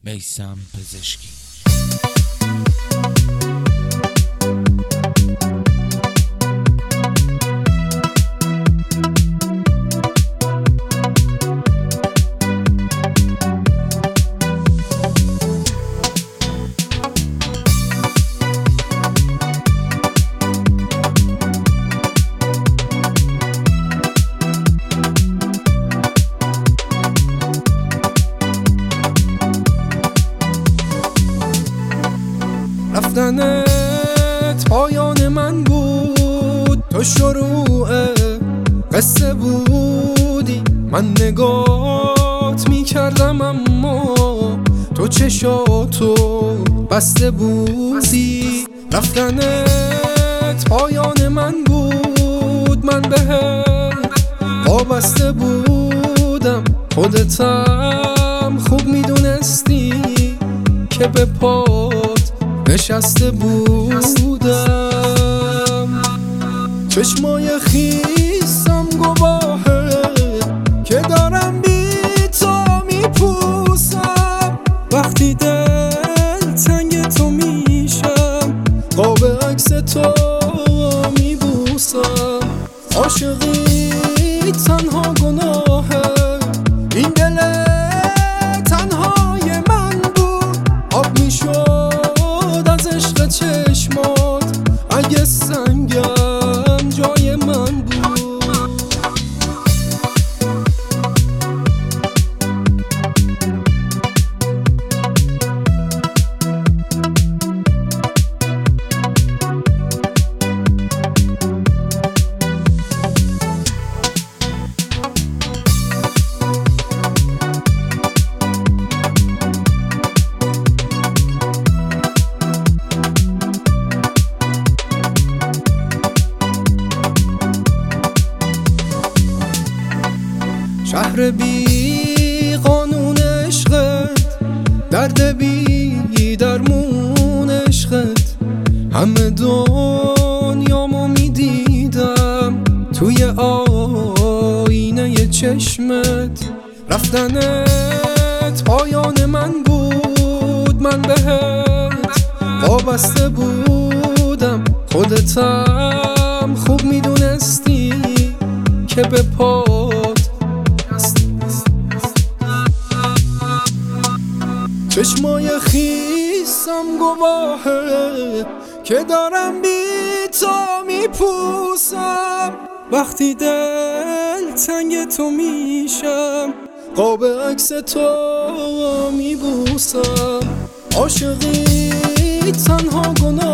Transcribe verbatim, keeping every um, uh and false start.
میثم پزشکی. رفتنت پایان من بود، تو شروع قصه بودی. من نگات میکردم اما تو چشاتو بسته بودی. رفتنت پایان من بود، من بهت وابسته بودم. خودتم خوب میدونستی که به پات نشسته بودم. چشمای خیسم گواهه که دارم بی تو میپوسم. وقتی دل تنگ تو میشم، قاب عکس تو میبوسم. عاشقی تنها گناهه، این دل تنهای من بود. آب میشد از عشق چشمات اگه سنگم جای من بود. شهر بی قانون عشقت، درد بی درمون عشقت. همه دنیامو میدیدم توی آینه چشمت. رفتنت پایان من بود، من بهت وابسته بودم. خودتم خوب میدونستی که به پات چشمای خیسم گواهه که دارم بی تو میپوسم. وقتی دل تنگ تو میشم، قاب عکس تو میبوسم. عاشقی تنها گناه